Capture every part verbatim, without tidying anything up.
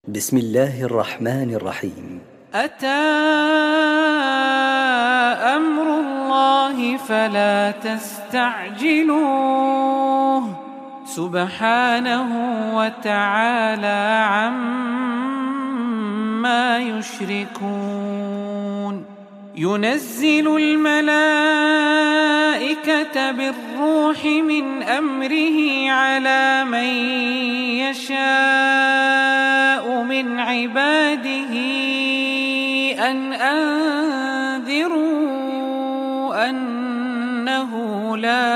بسم الله الرحمن الرحيم. أتى أمر الله فلا تستعجلوه سبحانه وتعالى عما يشركون. ينزل الملائكة بالروح من أمره على من يشاء من عباده أن أنذروا أنه لا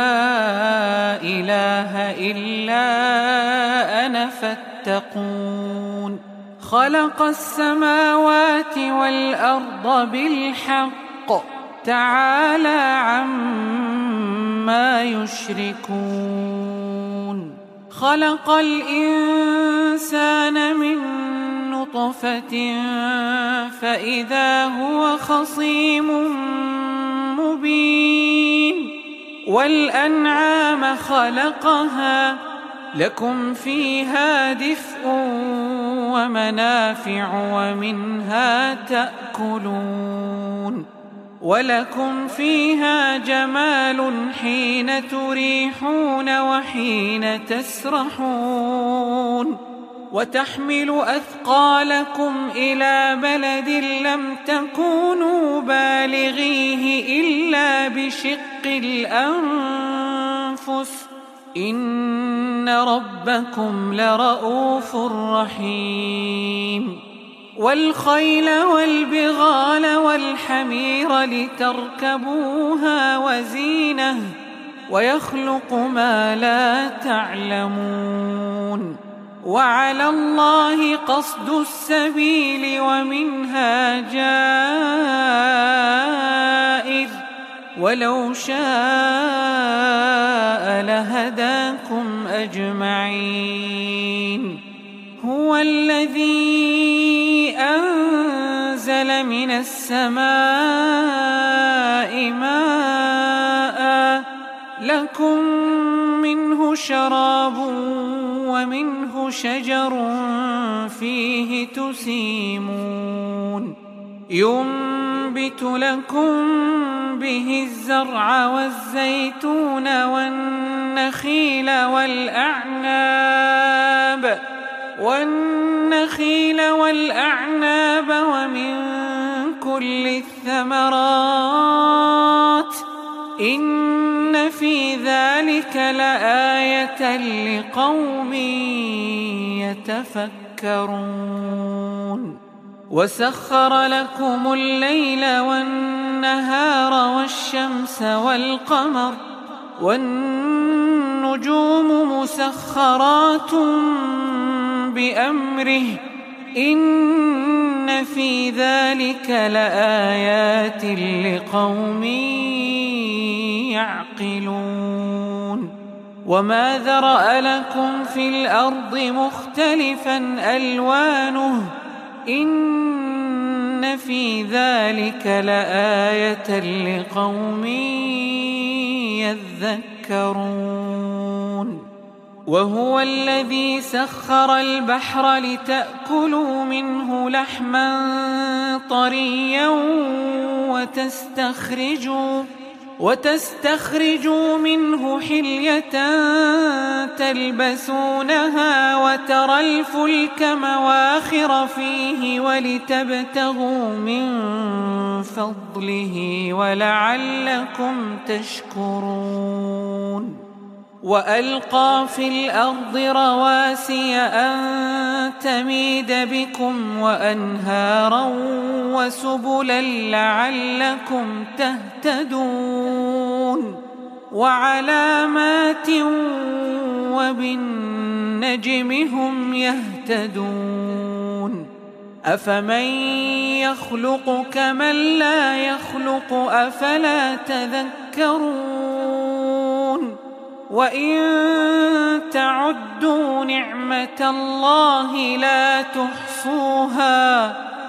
إله إلا أنا فاتقون. خلق السماوات والأرض بالحق تعالى عما يشركون. خلق الإنسان من نطفة فإذا هو خصيم مبين. والأنعام خلقها لكم فيها دفء ومنافع ومنها تأكلون. ولكم فيها جمال حين تريحون وحين تسرحون. وتحمل أثقالكم إلى بلد لم تكونوا بالغيه إلا بشق الأنفس إن ربكم لرؤوف رحيم. والخيل والبغال والحمير لتركبوها وزينة ويخلق ما لا تعلمون. وعلى الله قصد السبيل ومنها جائر ولو شاء لهداكم أجمعين. هو الذي أنزل من السماء ماء لكم منه شراب ومنه شجر فيه تسيمون. ينبت لكم به الزرع والزيتون والنخيل والأعناب والنخيل والأعناب ومن كل الثمرات إن في ذلك لآية لقوم يتفكرون. وسخر لكم الليل والنهار والشمس والقمر والنجوم مسخرات بأمره إن في ذلك لآيات لقوم يعقلون. وما ذرأ لكم في الأرض مختلفا ألوانه إن في ذلك لآية لقوم يذكرون. وهو الذي سخر البحر لتأكلوا منه لحما طريا وتستخرجوا وتستخرجوا منه حلية تلبسونها وترى الفلك مواخر فيه ولتبتغوا من فضله ولعلكم تشكرون. وألقى في الأرض رواسي أن تميد بكم وأنهارا وسبلا لعلكم تهتدون. وعلامات وبالنجم هم يهتدون. أفمن يخلق كمن لا يخلق أفلا تذكرون. وإن تعدوا نعمة الله لا تحصوها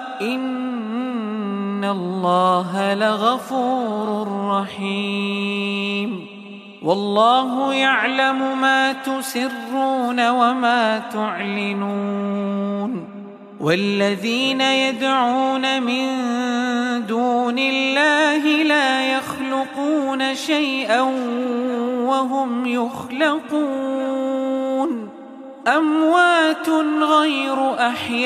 إن الله لغفور رحيم. والله يعلم ما تسرون وما تعلنون والذين يدعون من دون الله لا يخلقون شيئا وهم يخلقون أموات غير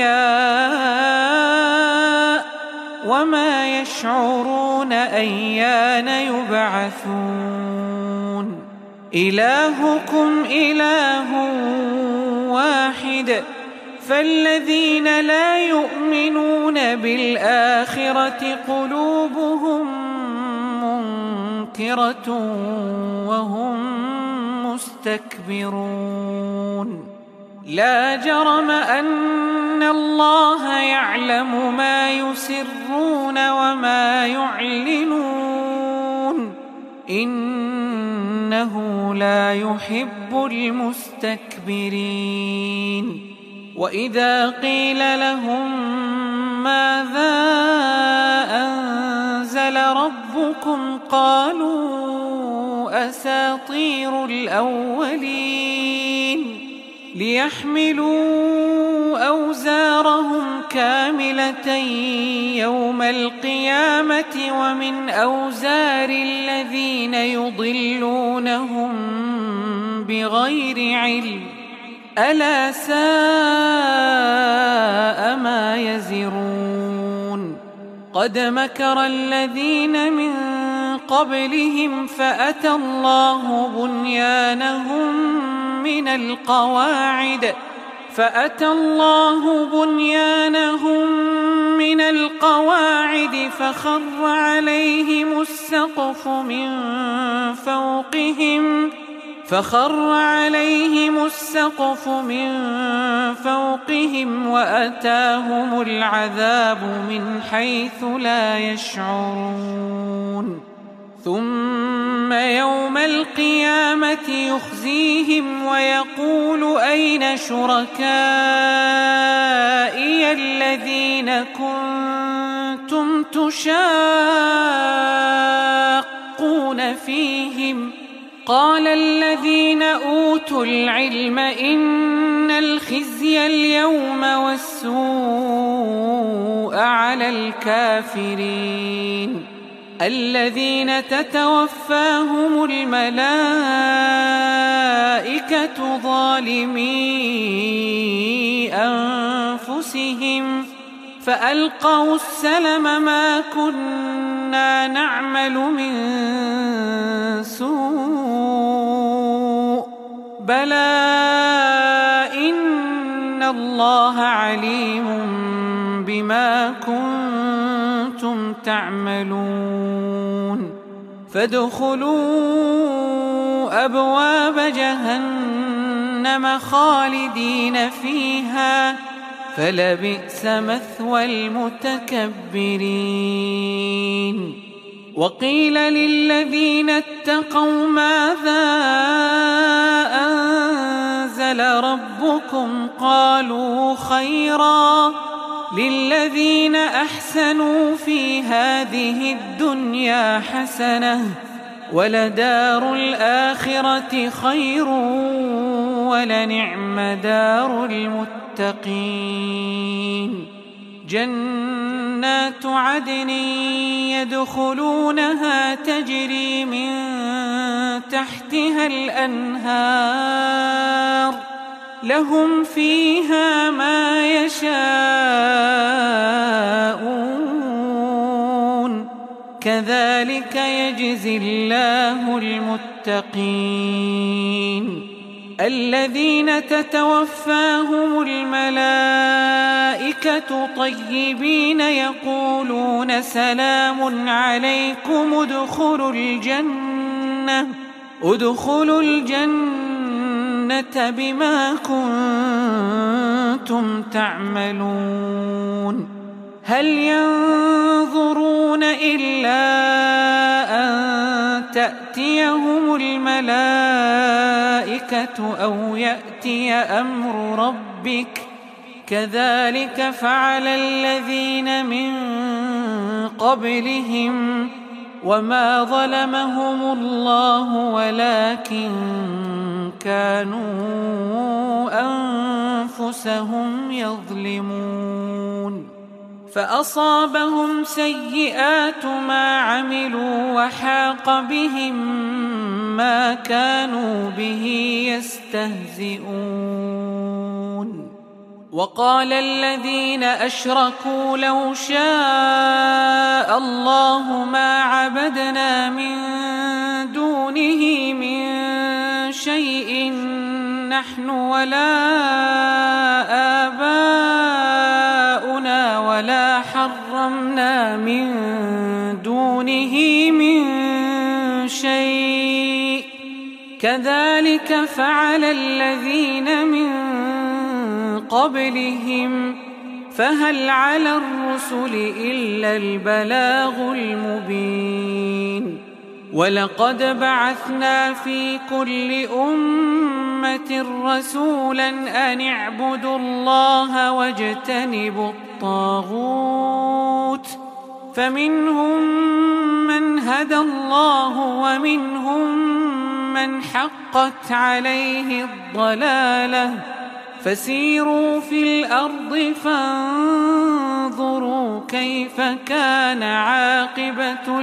أحياء وما يشعرون أيان يبعثون إلهكم إله واحد فالذين لا يؤمنون بالآخرة قلوبهم منكرة وهم مستكبرون لا جرم أن الله يعلم ما يسرون وما يعلنون إنه لا يحب المستكبرين وإذا قيل لهم ماذا أنزل ربكم قالوا أساطير الأولين ليحملوا أوزارهم كاملة يوم القيامة ومن أوزار الذين يضلونهم بغير علم ألا ساء ما يزرون قد مكر الذين من قبلهم فأتى الله بنيانهم من القواعد فأتى الله بنيانهم من القواعد فخر عليهم السقف من فوقهم فخر عليهم السقف من فوقهم وأتاهم العذاب من حيث لا يشعرون ثم يوم القيامة يخزيهم ويقول أين شركائي الذين كنتم تشاقون فيهم قال الذين أوتوا العلم إن الخزي اليوم والسوء على الكافرين الذين تتوفاهم الملائكة ظالمي أنفسهم فألقوا السلم ما كنا نعمل من سوء بلى إن الله عليم بما كنتم تعملون فادخلوا أبواب جهنم خالدين فيها فلبئس مثوى المتكبرين وقيل للذين اتقوا ماذا أنزل ربكم قالوا خيرا للذين أحسنوا في هذه الدنيا حسنة ولدار الآخرة خير ولنعم دار المتقين جنات عدن يدخلونها تجري من تحتها الأنهار لهم فيها ما يشاءون كذلك يجزي الله المتقين الذين تتوفاهم الملائكة طيبين يقولون سلام عليكم ادخلوا الجنة ادخلوا الجنة بما كنتم تعملون هل ينظرون إلا أن تأتيهم الملائكة أو يأتي أمر ربك كذلك فعل الذين من قبلهم وما ظلمهم الله ولكن كانوا أنفسهم يظلمون فأصابهم سيئات ما عملوا وحاق بهم ما كانوا به يستهزئون وقال الذين أشركوا لو شاء الله ما عبدنا من دونه من شيء نحن ولا آباؤنا ولا حرمنا من دونه من شيء كذلك فعل الذين من قبلهم فهل على الرسل إلا البلاغ المبين ولقد بعثنا في كل أمة رسولا أن اعبدوا الله واجتنبوا الطاغوت فمنهم من هدى الله ومنهم من حقت عليه الضلالة فسيروا في الأرض فانظروا كيف كان عاقبة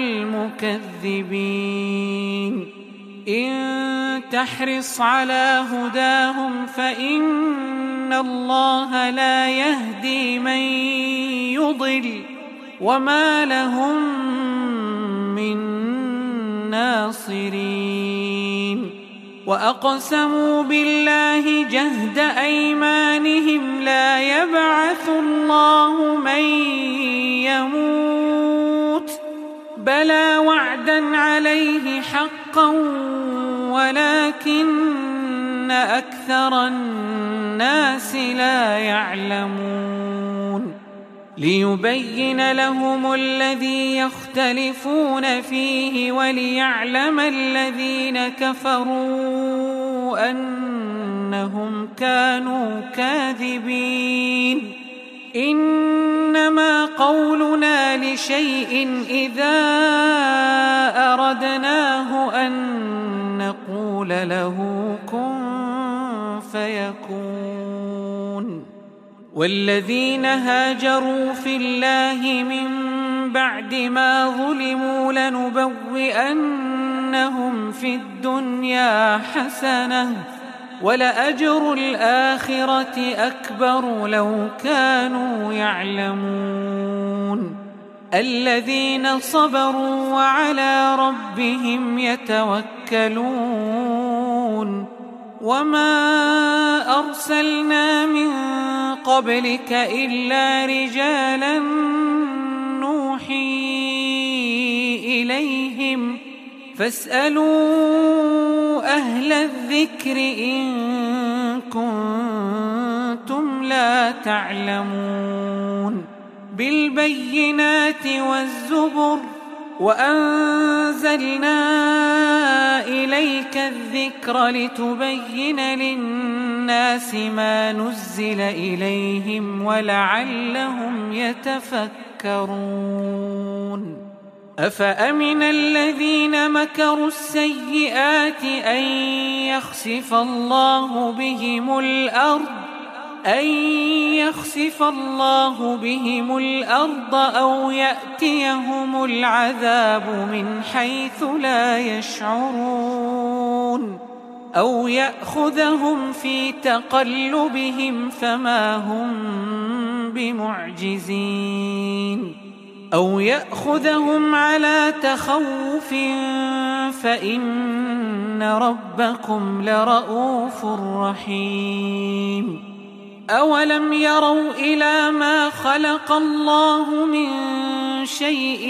المكذبين إن تحرص على هداهم فإن الله لا يهدي من يضل وما لهم من ناصرين وأقسموا بالله جهد أيمانهم لا يبعث الله من يموت بلى وعدا عليه حقا ولكن أكثر الناس لا يعلمون ليبين لهم الذي يختلفون فيه وليعلم الذين كفروا أنهم كانوا كاذبين إنما قولنا لشيء إذا أردناه أن نقول له كن فيكون والذين هاجروا في الله من بعد ما ظلموا لنبوئنهم في الدنيا حسنة ولأجر الآخرة أكبر لو كانوا يعلمون الذين صبروا وعلى ربهم يتوكلون وما أرسلنا من قبلك إلا رجالا نوحي إليهم فاسألوا أهل الذكر إن كنتم لا تعلمون بالبينات والزبر وأنزلنا إليك الذكر لتبين للناس ما نزل إليهم ولعلهم يتفكرون أفأمن الذين مكروا السيئات أن يخسف الله بهم الأرض أن يخسف الله بهم الأرض أو يأتيهم العذاب من حيث لا يشعرون أو يأخذهم في تقلبهم فما هم بمعجزين أو يأخذهم على تخوف فإن ربكم لرؤوف رحيم أولم يروا إلى ما خلق الله من شيء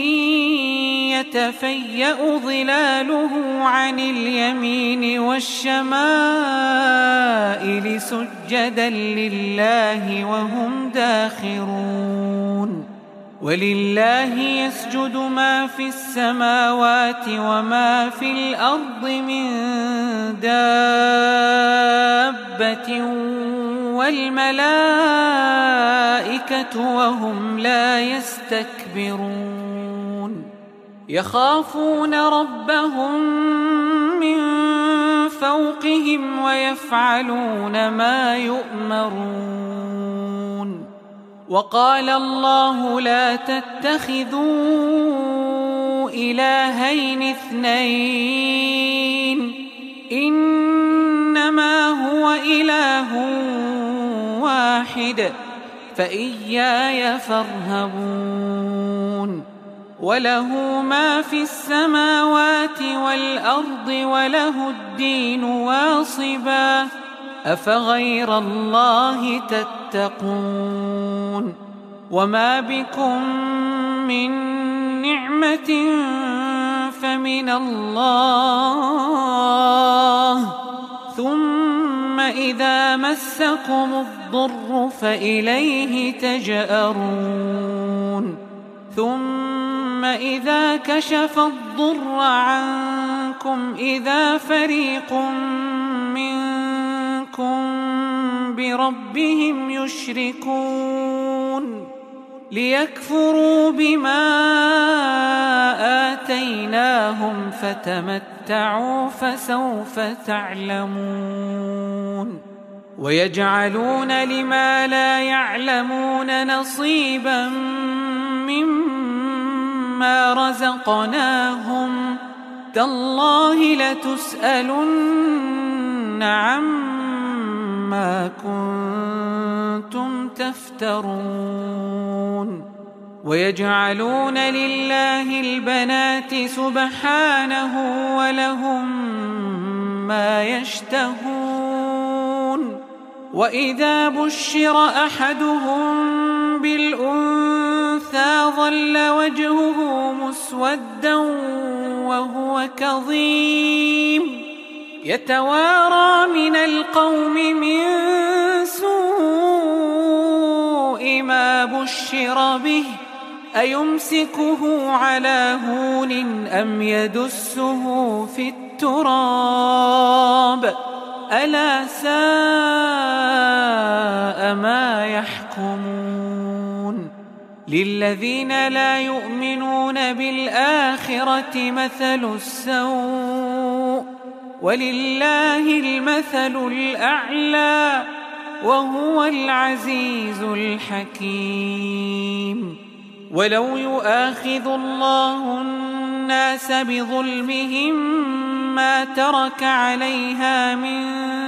يتفيأ ظلاله عن اليمين والشمائل سجدا لله وهم داخرون ولله يسجد ما في السماوات وما في الأرض من دابة والملائكة وهم لا يستكبرون يخافون ربهم من فوقهم ويفعلون ما يؤمرون. وقال الله لا تتخذوا إلهين اثنين إنما هو إله واحد فإياي فارهبون. وله ما في السماوات والأرض وله الدين واصبا أفغير الله تتقون. وما بكم من نعمة فمن الله ثم إذا مسكم الضر فإليه تجأرون. ثم إذا كشف الضر عنكم إذا فريق منكم بربهم يشركون ليكفروا بما آتيناهم فتمتعوا فسوف تعلمون. ويجعلون لما لا يعلمون نصيبا مما رزقناهم تالله لتسألن عما كنتم تفترون. ويجعلون لله البنات سبحانه ولهم ما يشتهون. وإذا بشر أحدهم بالأنثى ظل وجهه مسودا وهو كظيم يتوارى من القوم من سوء ما بشر به أيمسكه على هون أم يدسه في التراب ألا ساء ما يحكمون. للذين لا يؤمنون بالآخرة مثل السوء ولله المثل الأعلى وهو العزيز الحكيم. ولو يؤاخذ الله الناس بظلمهم ما ترك عليها من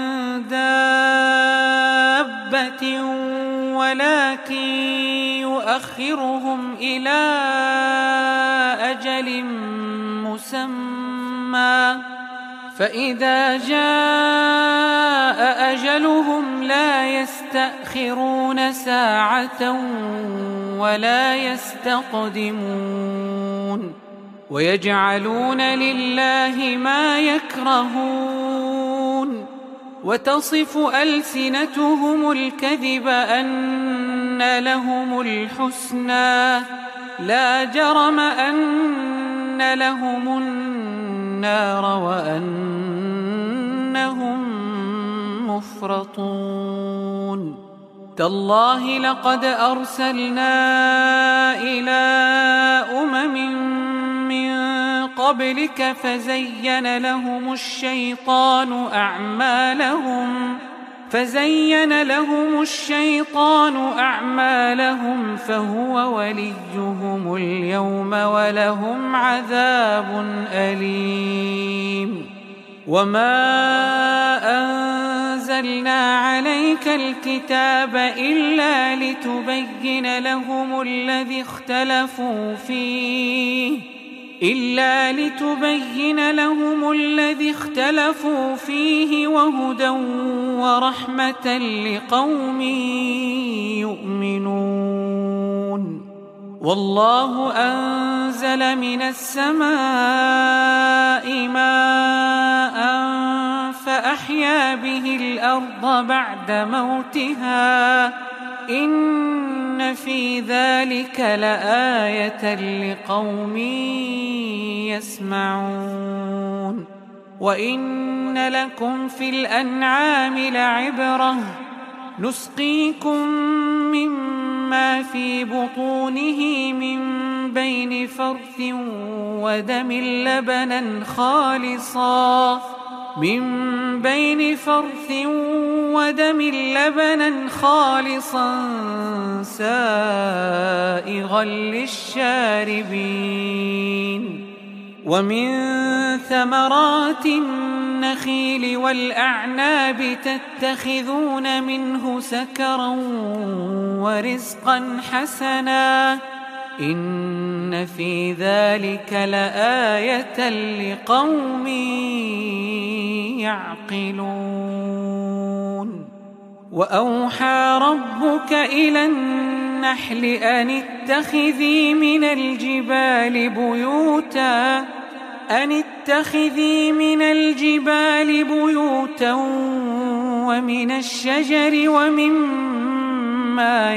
دابة ولكن يؤخرهم إلى أجل مسمى فإذا جاء أجلهم لا يستأخرون ساعة ولا يستقدمون. ويجعلون لله ما يكرهون وتصف ألسنتهم الكذب أن لهم الحسنى لا جرم أن لهم النار وأنهم مفرطون. تالله لقد أرسلنا إلى أمم من قبلك فزين لهم الشيطان أعمالهم فزين لهم الشيطان أعمالهم فهو وليهم اليوم ولهم عذاب أليم. وما أنزلنا عليك الكتاب إلا لتبين لهم الذي اختلفوا فيه إلا لتبين لهم الذي اختلفوا فيه وهدى ورحمة لقوم يؤمنون. والله أنزل من السماء ماء فأحيا به الأرض بعد موتها إن في ذلك لآية لقوم يسمعون. وإن لكم في الأنعام لعبرة نسقيكم مما في بطونه من بين فرث ودم لبنا خالصا من بين فرث ودم لبنا خالصا سائغا للشاربين ومن ثمرات النخيل والأعناب تتخذون منه سكرا ورزقا حسنا إن في ذلك لآية لقوم يعقلون وأوحى ربك إلى النحل أن اتخذي من الجبال بيوتا أن اتخذي من الجبال بيوتا ومن الشجر ومما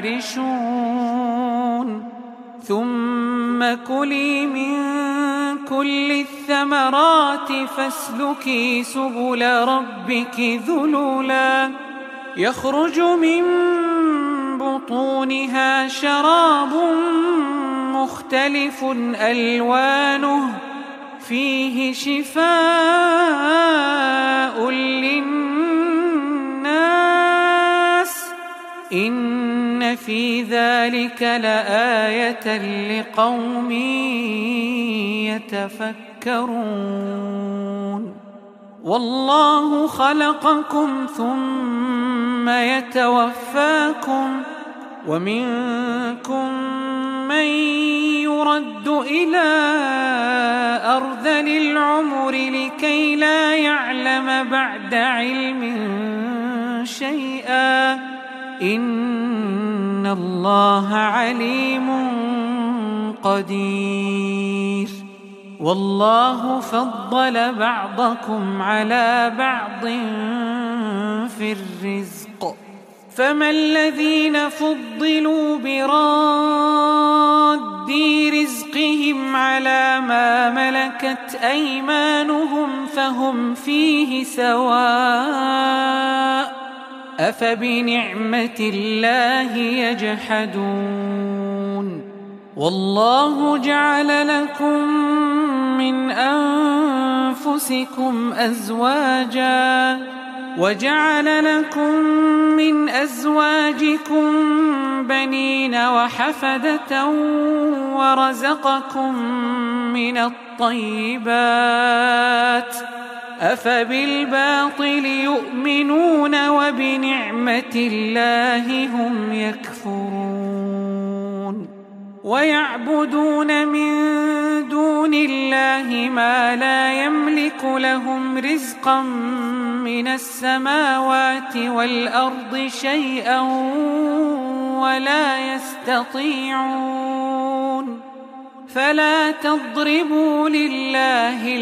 يعرشون ثم كلي من كل الثمرات فاسلكي سبل ربك ذللا يخرج من بطونها شراب مختلف ألوانه فيه شفاء للناس إن في ذلك لآية لقوم يتفكرون والله خلقكم ثم يتوفاكم ومنكم من يرد إلى أرذل العمر لكي لا يعلم بعد علم شيئا إن الله عليم قدير والله فضل بعضكم على بعض في الرزق فما الذين فضلوا براد رزقهم على ما ملكت أيمانهم فهم فيه سواء أفبنعمة الله يجحدون والله جعل لكم من أنفسكم أزواجا وجعل لكم من أزواجكم بنين وحفدة ورزقكم من الطيبات أفبالباطل يؤمنون وبنعمة الله هم يكفرون ويعبدون من دون الله ما لا يملك لهم رزقا من السماوات والأرض شيئا ولا يستطيعون فلا تضربوا لله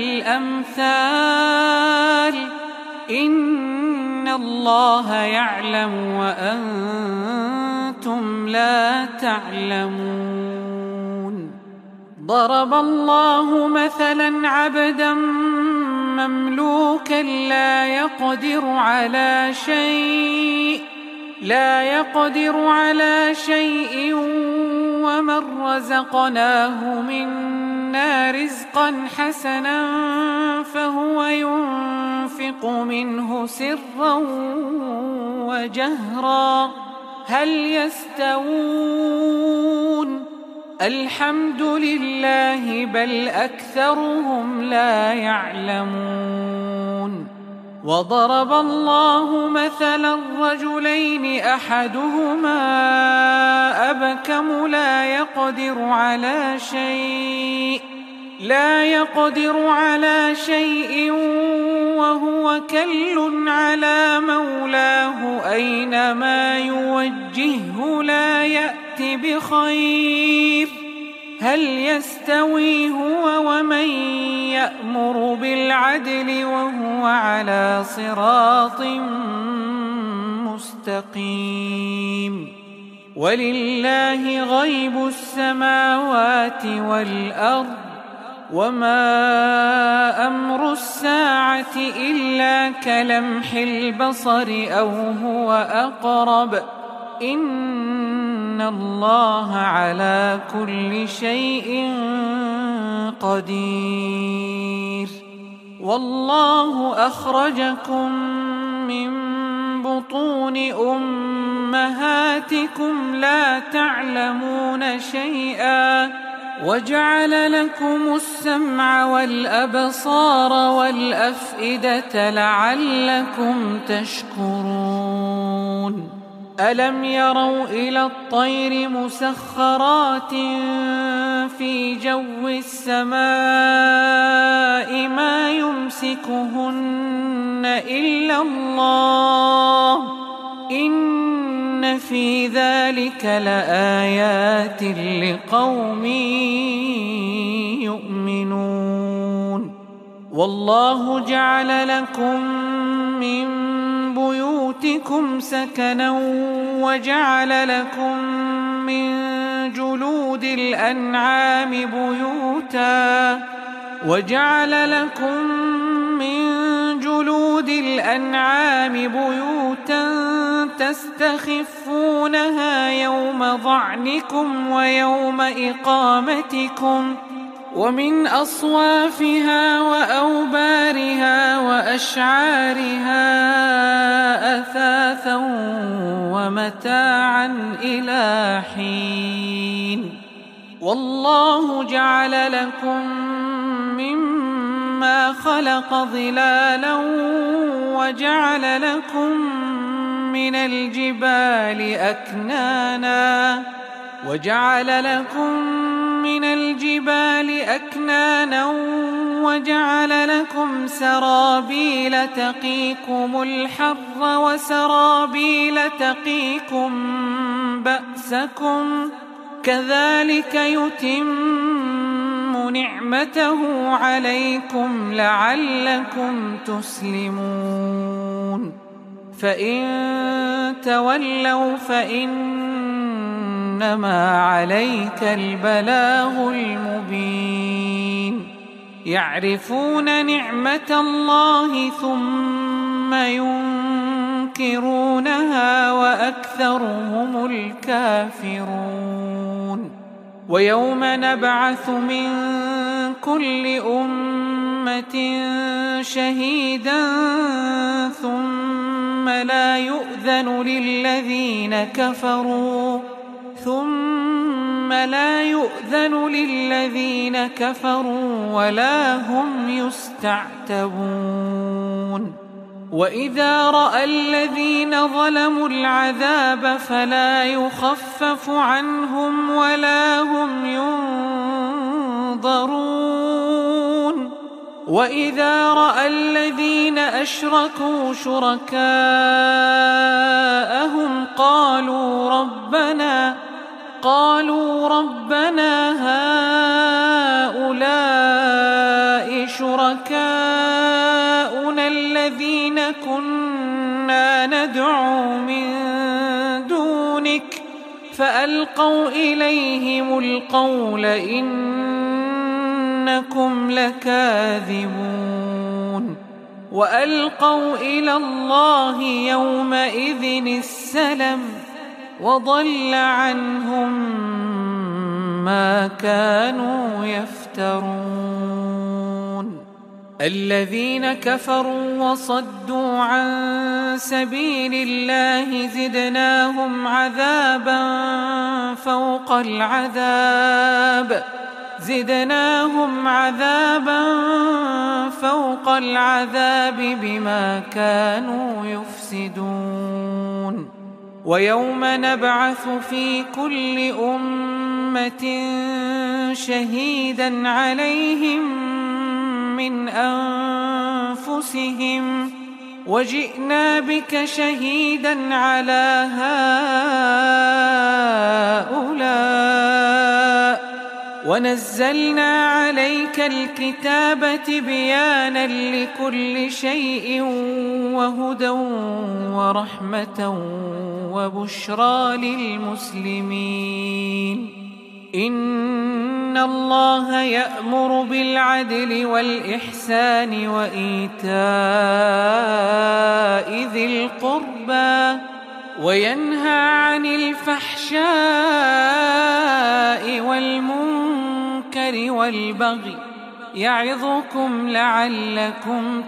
الأمثال إن الله يعلم وأنتم لا تعلمون ضرب الله مثلا عبدا مملوكا لا يقدر على شيء لا يقدر على شيء ومن رزقناه منا رزقا حسنا فهو ينفق منه سرا وجهرا هل يستوون الحمد لله بل أكثرهم لا يعلمون وضرب الله مثلا رجلين أحدهما أبكم لا يقدر على شيء لا يقدر على شيء وهو كل على مولاه أينما يوجهه لا يأت بخير هل يستوي هو ومن يأمر بالعدل وهو على صراط مستقيم ولله غيب السماوات والأرض وما أمر الساعة إلا كلمح البصر أو هو أقرب إن الله على كل شيء قدير والله أخرجكم من بطون أمهاتكم لا تعلمون شيئا وجعل لكم السمع والأبصار والأفئدة لعلكم تشكرون ألم يروا إلى الطير مسخرات في جو السماء ما يمسكهن إلا الله إن في ذلك لآيات لقوم يؤمنون والله جعل لكم من بيوتكم سكنا وجعل لكم من جلود الأنعام بيوتا وجعل لكم من جلود الأنعام بيوتا تستخفونها يوم ظعنكم ويوم إقامتكم ومن أصوافها وأوبارها وأشعارها أثاثا ومتاعا إلى حين والله جعل لكم مما خلق ظلالا وجعل لكم من الجبال أكنانا وجعل لكم من الجبال أكنانا وجعل لكم سرابيل تقيكم الحر وسرابيل تقيكم بأسكم كذلك يتم نعمته عليكم لعلكم تسلمون فإن تولوا فإنما عليك البلاغ المبين يعرفون نعمة الله ثم ينكرونها وأكثرهم الكافرون ويوم نبعث من كل أمة شهيدا ثم لا يؤذن للذين كفروا ثم لا يؤذن للذين كفروا ولا هم يستعتبون وإذا رأى الذين ظلموا العذاب فلا يخفف عنهم ولا هم ينظرون وإذا رأى الذين أشركوا شركاءهم قالوا ربنا قالوا ربنا هؤلاء شركاؤنا الذين كنا ندعو من دونك فألقوا إليهم القول إنكم لكاذبون وألقوا إلى الله يومئذ السلم وضل عنهم ما كانوا يفترون الذين كفروا وصدوا عن سبيل الله زدناهم عذابا فوق العذاب زدناهم عذابا فوق العذاب بما كانوا يفسدون ويوم نبعث في كل أمة شهيدا عليهم من أنفسهم وجئنا بك شهيدا على هؤلاء ونزلنا عليك الكتاب تبيانا لكل شيء وهدى ورحمة وبشرى للمسلمين إن الله يأمر بالعدل والإحسان وإيتاء ذي القربى وينهى عن الفحشاء والمنكر والبغي يعظكم لعلكم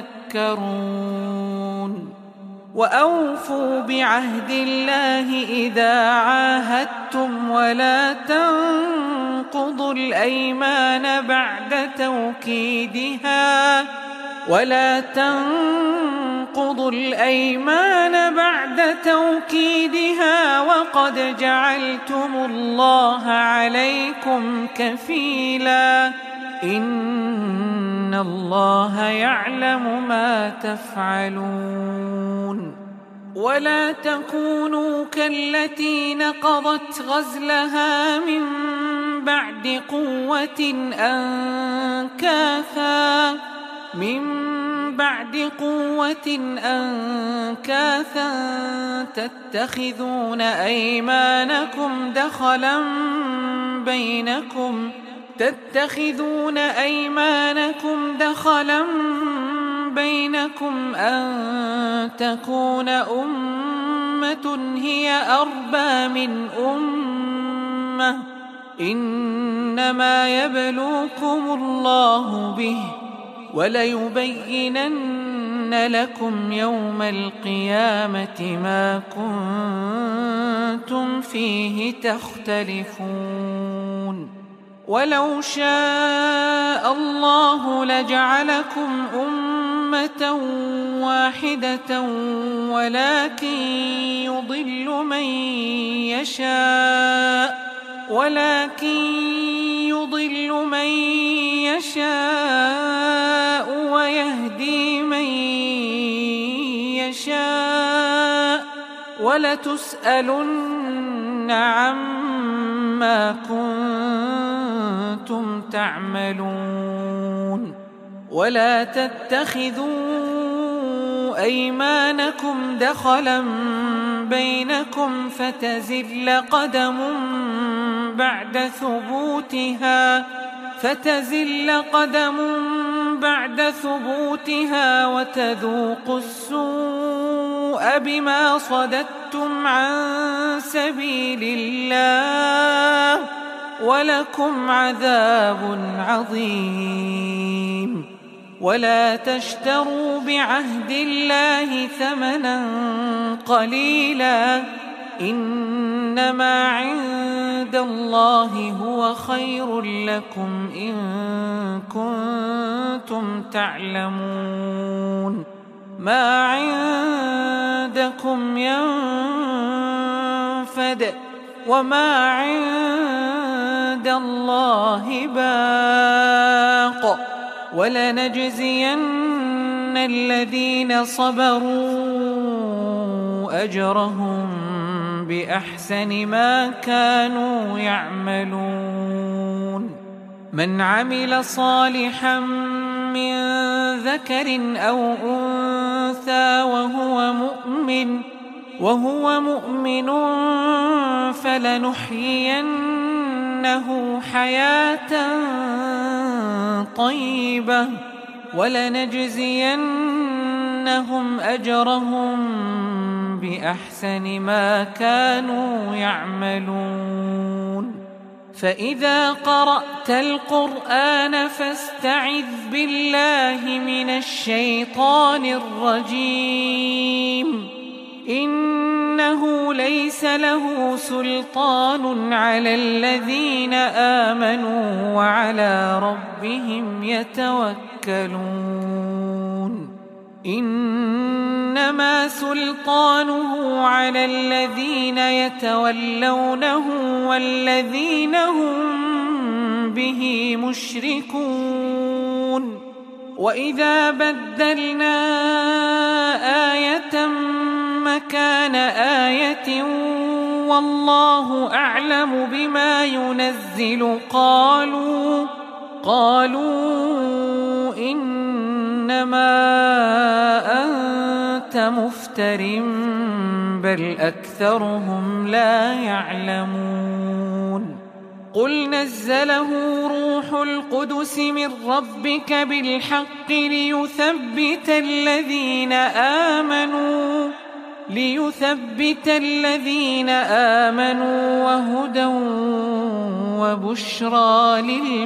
تذكرون وأوفوا بعهد الله إذا عاهدتم ولا تنقضوا الأيمان بعد توكيدها ولا تنقضوا الأيمان بعد توكيدها وقد جعلتم الله عليكم كفيلا إن الله يعلم ما تفعلون ولا تكونوا كالتي نقضت غزلها من بعد قوة أنكاثا من بعد قوة أنكاثا تتخذون أيمانكم دخلا بينكم تتخذون أيمانكم دخلا بينكم أن تكون أمة هي أربى من أمة إنما يبلوكم الله به وليبينن لكم يوم القيامة ما كنتم فيه تختلفون ولو شاء الله لجعلكم أمة واحدة ولكن يضل من يشاء ولكن يضل من يشاء ويهدي من يشاء ولتسألن عما كنتم تعملون ولا تتخذوا أيمانكم دخلا بينكم فتزل قدم بعد ثبوتها فتزل قدم بعد ثبوتها وتذوقوا السوء بما صددتم عن سبيل الله ولكم عذاب عظيم ولا تشتروا بعهد الله ثمنا قليلا إنما عند الله هو خير لكم إن كنتم تعلمون ما عندكم ينفد وما عند الله باق ولنجزين الذين صبروا أجرهم بأحسن ما كانوا يعملون من عمل صالحا من ذكر أو أنثى وهو مؤمن وهو مؤمن فلنحيينه حياة طيبة ولنجزينهم أجرهم بأحسن ما كانوا يعملون فإذا قرأت القرآن فاستعذ بالله من الشيطان الرجيم إنه ليس له سلطان على الذين آمنوا وعلى ربهم يتوكلون إنما سلطانه على الذين يتولونه والذين هم به مشركون وإذا بدلنا آية مكان آية والله أعلم بما ينزل قالوا قالوا إنما أنت مفتر بل أكثرهم لا يعلمون قل نزله روح القدس من ربك بالحق ليثبت الذين آمنوا ليثبت الذين آمنوا وهدى وبشرى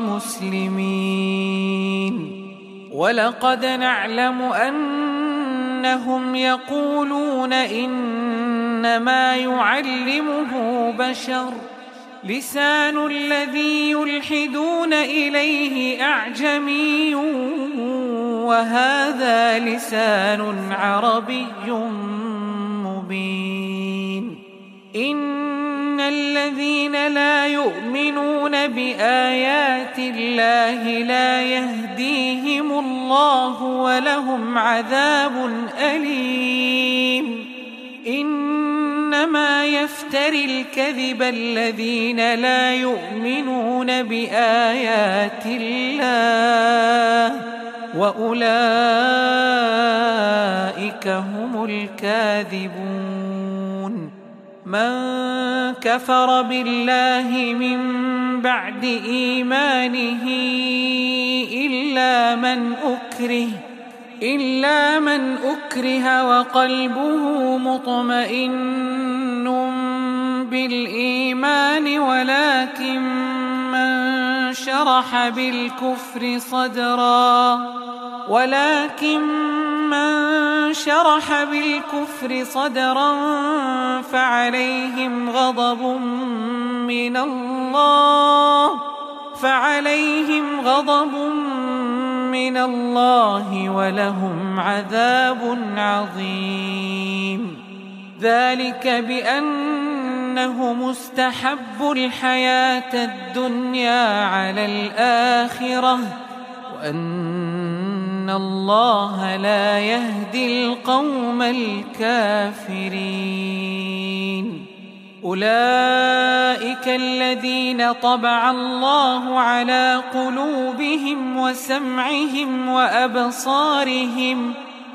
للمسلمين. ولقد نعلم أنهم يقولون إنما يعلمه بشر، لسان الذي يلحدون إليه أعجمي وهذا لسان عربي مبين. إن الذين لا يؤمنون بآيات الله لا يهديهم الله ولهم عذاب أليم. إنما يفتري الكذب الذين لا يؤمنون بآيات الله وأولئك هم الكاذبون. من كفر بالله من بعد إيمانه إلا من أكره إلا من أكره وقلبه مطمئن بالإيمان ولكن من شرح بالكفر صدرا ولكن من شرح بالكفر صدرا فعليهم غضب من الله فعليهم غضب من الله ولهم عذاب عظيم. ذلك بأنه مستحب الحياة الدنيا على الآخرة وأن الله لا يهدي القوم الكافرين. أولئك الذين طبع الله على قلوبهم وسمعهم وأبصارهم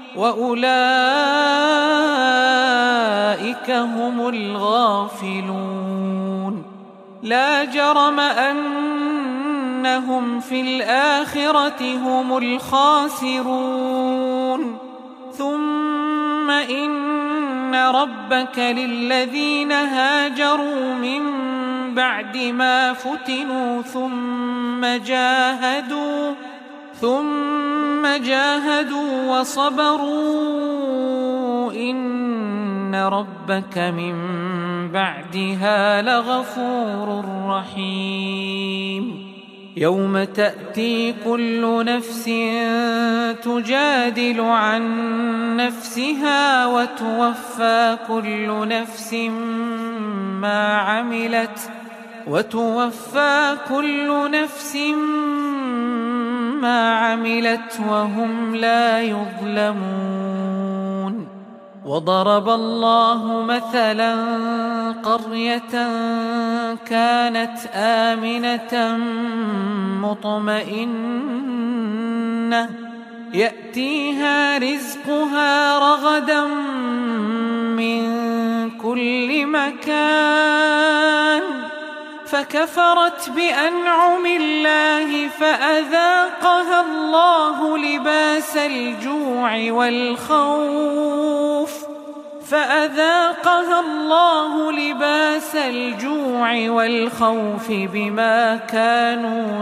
وأولئك هم الغافلون. لا جرم أنهم في الآخرة هم الخاسرون. ثم إن ربك للذين هاجروا من بعد ما فتنوا ثم جاهدوا ثم جاهدوا وصبروا إن ربك من بعدها لغفور رحيم. يوم تأتي كل نفس تجادل عن نفسها وتوفى كل نفس ما عملت وتوفى كل نفس ما عملت وهم لا يظلمون. وضرب الله مثلا قرية كانت آمنة مطمئنة يأتيها رزقها رغدا من كل مكان فكفرت بأنعم الله فأذاقها الله لباس الجوع والخوف فأذاقها الله لباس الجوع والخوف بما كانوا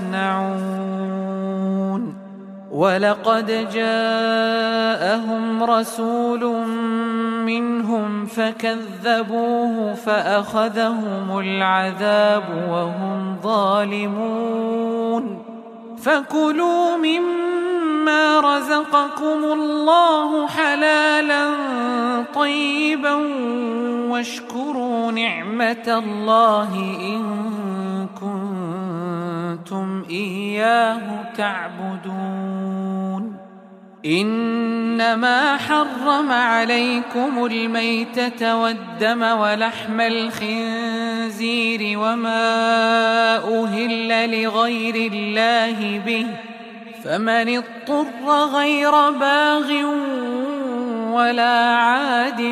يصنعون. ولقد جاءهم رسول منهم فكذبوه فأخذهم العذاب وهم ظالمون. فكلوا مما رزقكم الله حلالا طيبا واشكروا نعمة الله إن كنتم إياه تعبدون. إنما حرم عليكم الميتة والدم ولحم الخنزير وما أهل لغير الله به فمن اضطر غير باغ ولا عاد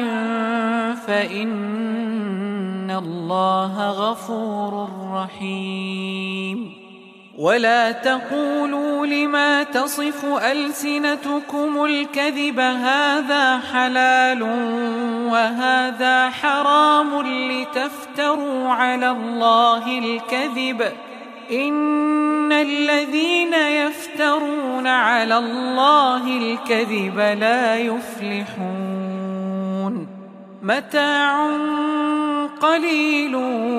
فإن الله غفور رحيم. ولا تقولوا لما تصف ألسنتكم الكذب هذا حلال وهذا حرام لتفتروا على الله الكذب إن الذين يفترون على الله الكذب لا يفلحون متاع قليل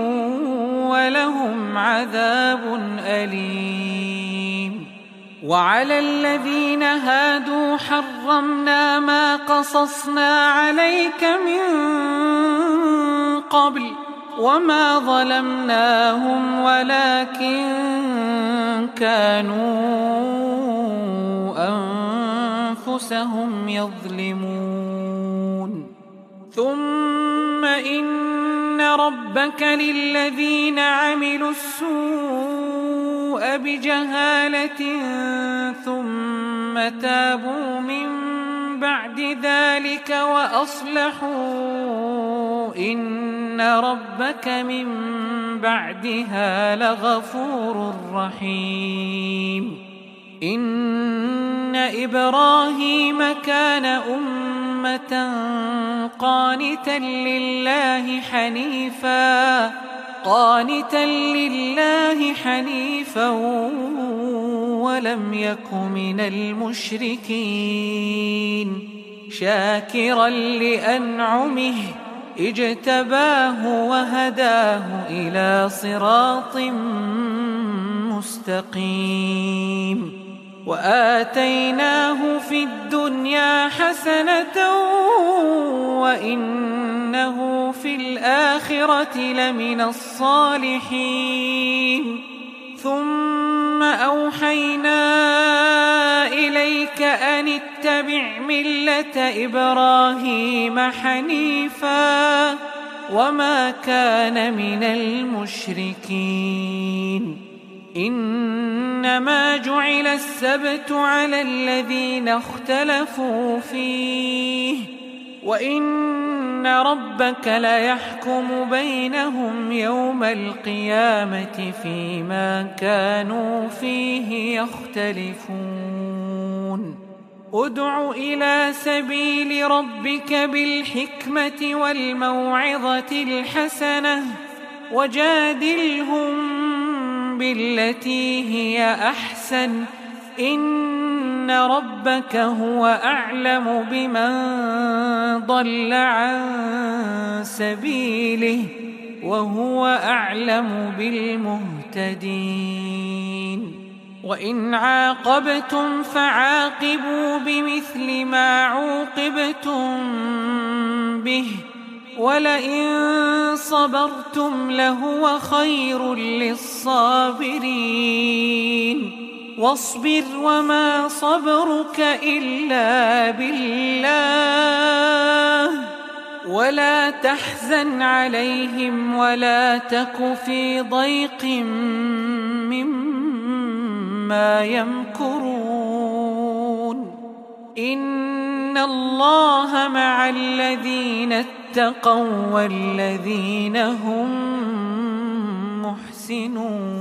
ولهم عذاب أليم وعلى الذين هادوا حرمنا ما قصصنا عليك من قبل وما ظلمناهم ولكن كانوا أنفسهم يظلمون ثم إن ربك للذين عملوا السوء بجهالة ثم تابوا من بعد ذلك وأصلحوا إن ربك من بعدها لغفور رحيم إن إبراهيم كان أمة قانتا لله حنيفا قانتا لله حنيفا ولم يك من المشركين شاكرا لأنعمه اجتباه وهداه إلى صراط مستقيم وآتيناه في الدنيا حسنة وإنه في الآخرة لمن الصالحين ثم أوحينا إليك أن اتبع ملة إبراهيم حنيفا وما كان من المشركين إنما جعل السبت على الذين اختلفوا فيه وإن ربك ليحكم بينهم يوم القيامة فيما كانوا فيه يختلفون ادع إلى سبيل ربك بالحكمة والموعظة الحسنة وجادلهم بالتي هي أحسن إن ربك هو أعلم بمن ضل عن سبيله وهو أعلم بالمهتدين وإن عاقبتم فعاقبوا بمثل ما عوقبتم به ولئن صبرتم لهو خير للصابرين واصبر وما صبرك إلا بالله ولا تحزن عليهم ولا تك في ضيق مما يمكرون إن الله مع الذين اتقوا والذين هم محسنون.